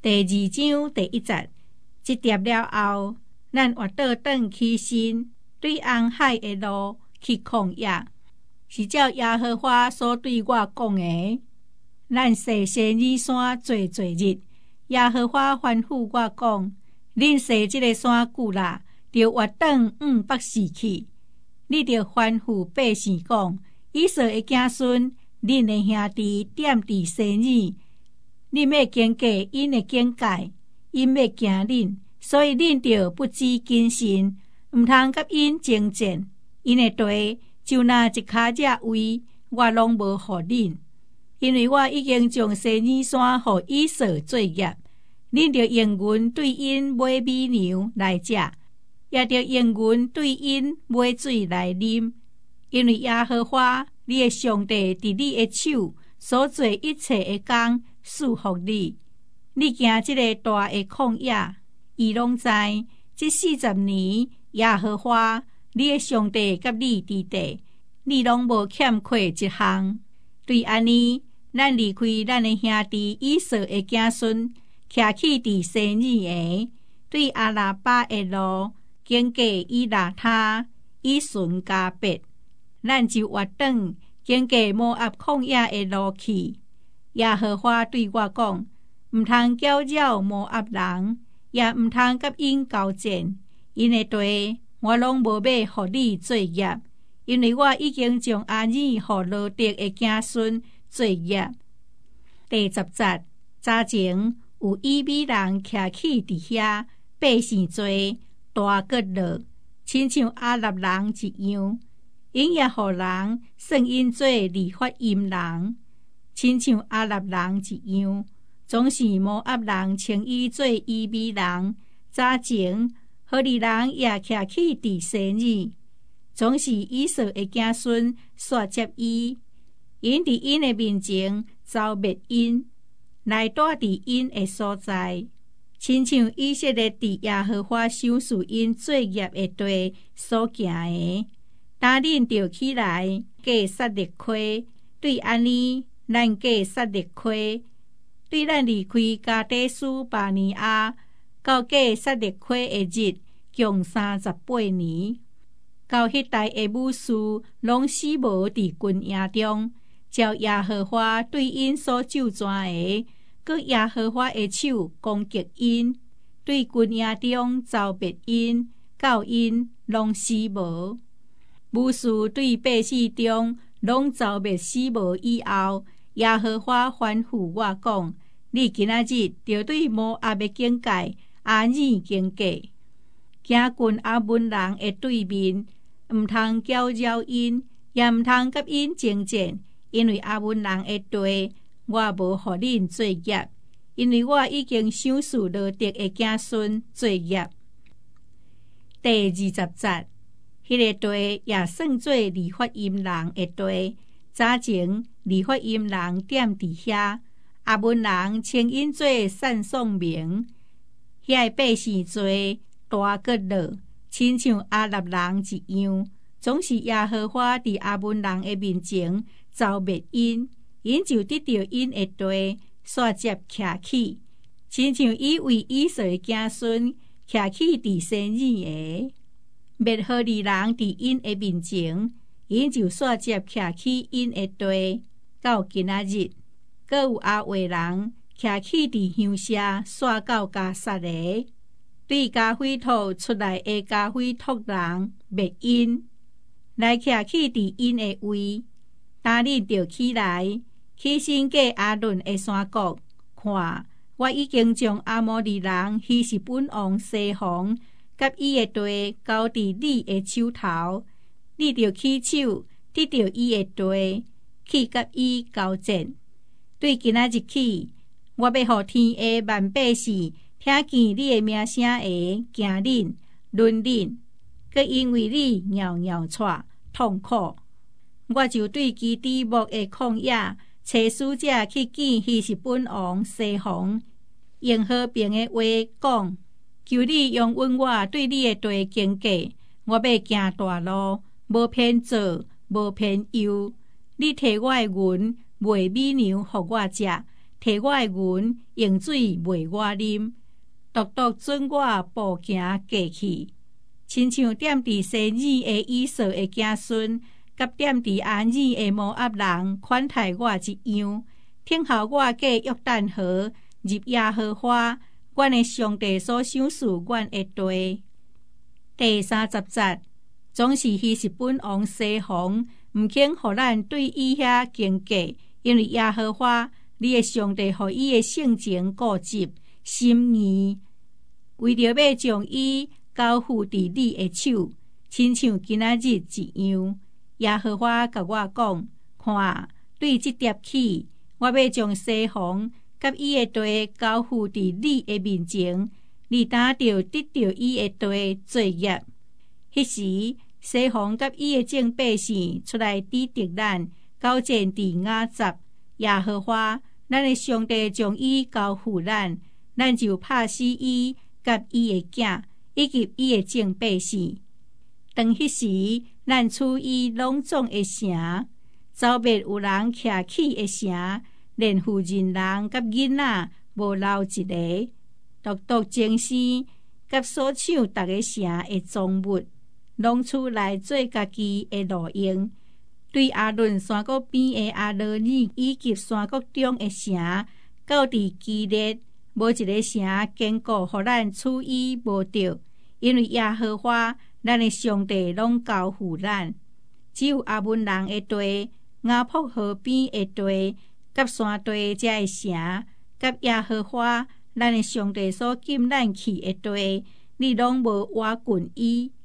第2章第1節，一牒了後，咱活倒轉起身，對紅海的路去曠野，是照耶和華所對我講的。咱坐西珥山坐日，耶和華吩咐我講：恁坐這個山久啦，就活轉北四去。你就吩咐百姓講：以色列的子孫，恁的兄弟踮佇西珥，恁要經過因的境界，因要驚恁，所以恁就不知謹慎，毋通甲因爭戰。因的地就那一跤這位，我攏無予恁，因為我已經將西珥山予以掃作業。恁就用銀對因買美牛來食，也着用銀對因買水來啉，因為耶和華你的上帝佇你的手所做一切的工賜福你。你行這個大的曠野，伊攏知這40年耶和華你的上帝甲你佇地，你攏無欠缺一項。對安尼，咱離開咱的兄弟以掃的子孫，徛去佇西珥的，對阿拉巴的路，經過以拉他、以順加別，咱就活轉經過摩押曠野的路去。耶和華對我講：毋通攪擾摩押人，也毋通甲因交戰，因的地我攏無要予你作業，因為我已經將阿爾予羅得的子孫作業。第10節，早前有以美人徛起佇遐，百姓多，大角落，親像阿納人一樣。因也予人算因做利法音人，親像阿納人一樣。總是摩押人稱伊做以美人。早前何利人也徛起佇西珥，總是以掃的子孫煞接伊。因佇因的面前遭滅因，來住佇因的所在，親像以色列佇耶和華賞賜因作業的地所行的。當恁就起來過撒勒溪，對安尼，咱過撒勒溪，對咱離開加低斯巴尼亞到過撒勒溪的日，共38年。到迄代的武士攏死無佇軍營中，照耶和華對因所咒詛的，閣耶和華的手攻擊因，對軍營中遭滅因，到因攏死無。武士對百姓中攏遭滅死無以後，耶和華吩咐我講：你今仔日就對摩押的境界阿爾經過，行近亞捫人的對面，毋通攪擾因，也毋通甲因爭戰，因為亞捫人的地我無予恁作業，因為我已經賞賜羅得的子孫作業。第20節，迄個地也算做利法音人的地。早前利法音人踮佇遐，亞捫人稱因做散送名。遐百姓多，大角落，親像阿納人一樣。總是耶和華佇亞捫人的面前遭滅因，因就得到因的地，煞接徛起，親像伊為以掃的子孫徛起佇西珥的。滅何利人佇因的面前，因就煞接徛起因的地。到今仔日，閣有阿維人徛起佇鄉舍，煞到加薩的，對加菲托出來的加菲托人滅因，來徛起佇因的位。當恁就起來，起身過亞倫的山谷，看，我已經將阿摩利人希實本王西宏甲伊的地交佇你的手頭，你就起手得到伊的地，去甲伊交戰。對今仔日起，我要予天下萬百姓聽見你的名聲的驚恁、論恁，閣因為你尿尿喘痛苦，我就對基底木的曠野找使者去見希實本王西宏，用和平的話講。求你容允我對你的地經過，我要行大路，無偏左，無偏右。你摕我的銀賣美牛予我食， 摕我的銀用水餵我啉，獨獨准我步行過去，親像踮佇西珥的以掃的子孫，甲踮佇阿珥的摩押人款待我一樣，聽候我過約旦河，入耶和華阮的上帝所賞賜阮的地。第30節，總是希實本王西宏，毋肯互咱對伊遐經過，因為耶和華你的上帝互伊的性情固執心硬，為着要將伊交付佇你的手，親像今仔日一樣。耶和華甲我講：看，對即碟起，我要將西宏甲伊的地交付佇你的面前，你打着得着伊的地作業。迄時，西宏甲伊的眾百姓出來抵敵咱，交戰佇雅雜。耶和華咱的上帝將伊交付咱，咱就拍死伊甲伊的囝，以及伊的眾百姓。當迄時，咱處伊攏總的城，走滅有人徛起的城，連婦人人甲囡仔無留一個，獨獨精生甲所搶逐個城的贓物，攏出來做家己的路用。對亞倫山谷邊的阿羅爾，以及山谷中的城，到佇基列，無一個城堅固，互咱處伊無着，因為耶和華咱的上帝攏交付咱。只有亞捫人的地、雅卜河邊的地、甲山地遮的城，甲耶和華咱的上帝所禁咱去的地，你攏無挖掘伊。